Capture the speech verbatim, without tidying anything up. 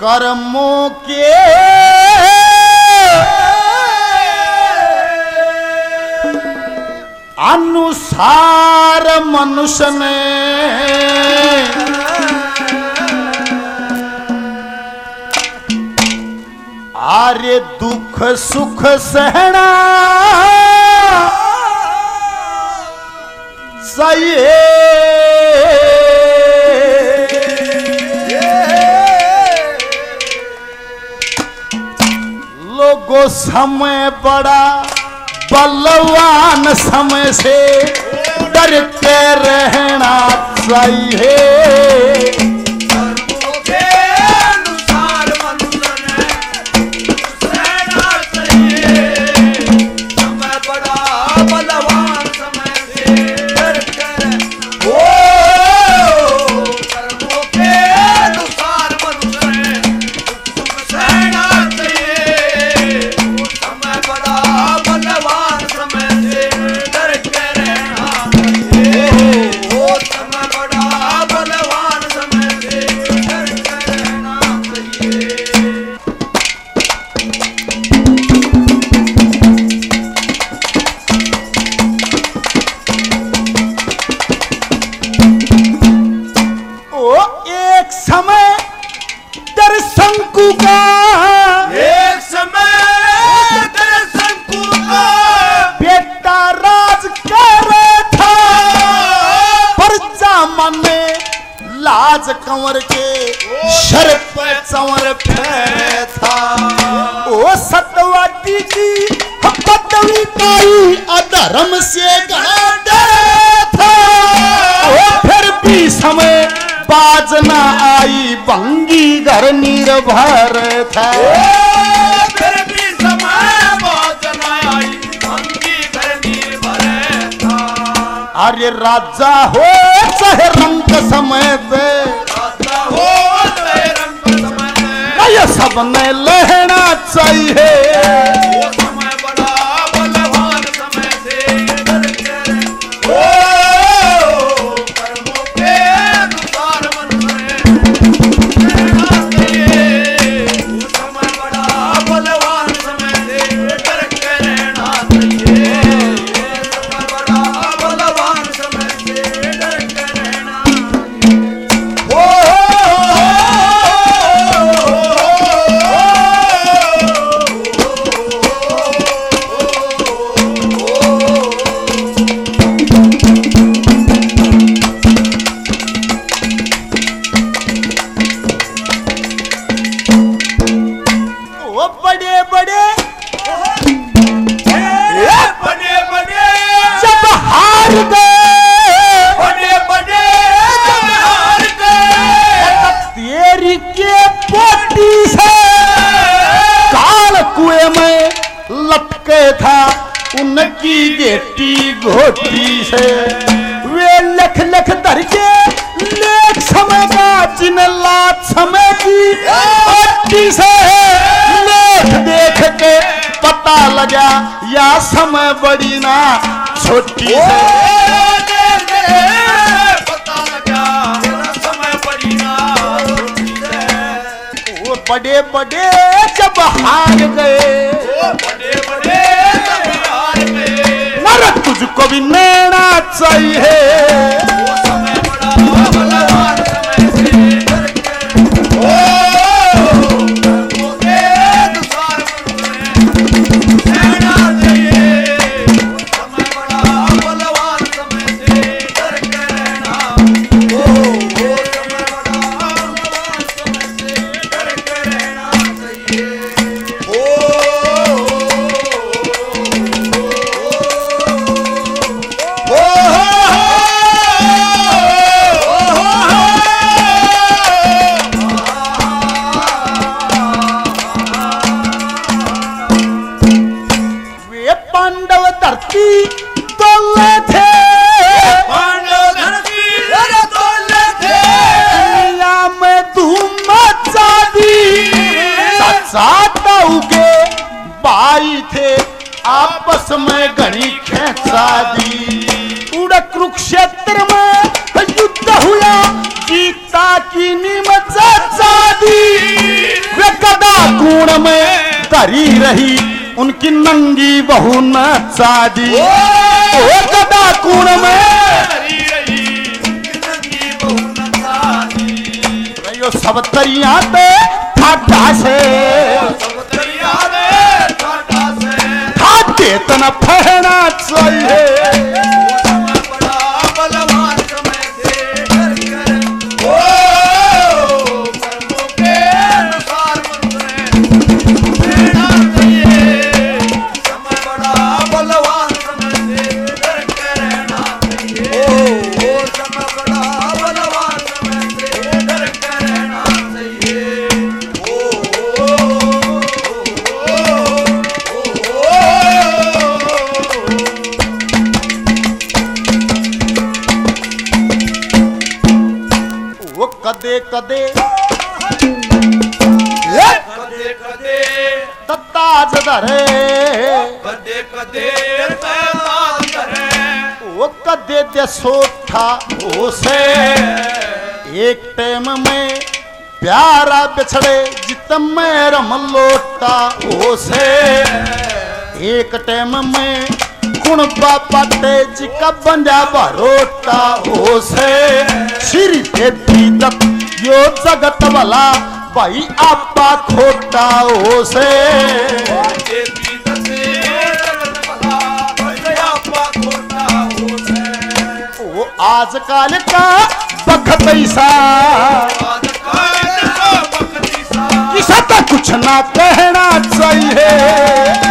कर्मों के अनुसार मनुष्य ने आर्य दुख सुख सहना सही लोगों समय बड़ा बलवान समय से डर के रहना चाहिए। कंवर के शर पे चंवर फेरे था ओ सतवाटी की पदवी कोई अधर्म से गड़ा डरे था ओ फिर भी समय बाज न आई भंगी घर निर्भर था फिर भी समय बाज न आई भंगी घर निर्भर था। अरे राजा हो चाहे रंग समय पे ये सब ने लेना चाहिए। वो समय बड़ा बलवान समय से डर के ओ कर्मों के अनुसार मनुष्य लेना चाहिए। वो समय बड़ा बलवान समय से डर के रहना चाहिए। समय बड़ा बलवान समय से डर के रहना चाहिए। उनकी गेटी घोटी से वे लख लख धर के लेख समय का जिन लात समय की घोटी से लेख देख के पता लगा या समय बड़ी ना छोटी से पता लगा समय बड़ी ना छोटी से। वो बड़े बड़े जब हार गए बड़े बड़े तुझको भी लेना चाहिए। वो समय बड़ा बलवान समय से डर के ओ कर्मों के अनुसार मनुष्य लेना चाहिए। समय बड़ा बलवान समय से डर के रहना ओ समय बड़ा बलवान समय से डर के रहना चाहिए। भाई थे आपस में घड़ी खेचा दी उड़ कुरुक्षेत्र में युद्ध हुआ गीता की निमचा दी कूण में धरी रही उनकी नंगी बहू न चादी। ओ गदा कूण में धरी रही उनकी नंगी बहू न चादी। यो सब तरिया पे ठाठा से सब तरिया पे ठाठा से ठाठे तना फहना चाहिए। कदे कदे कदे कदे ताज धरे कदे कदे ताज धरे वो कदे दे सोठा ओसे एक टाइम में प्यारा बिछड़े जित में रम लोटा ओसे एक टाइम में गुण बापटे जी का बंजा बरोटा ओसे श्री देवी दत्त यो जगत वाला भाई आपा खोटा ओसे देवी दत्त जगत वाला भाई आपा खोटा ओसे। ओ आजकल का बखत ऐसा आजकल का बखत ऐसा किसा तो कुछ ना कहना चाहिए।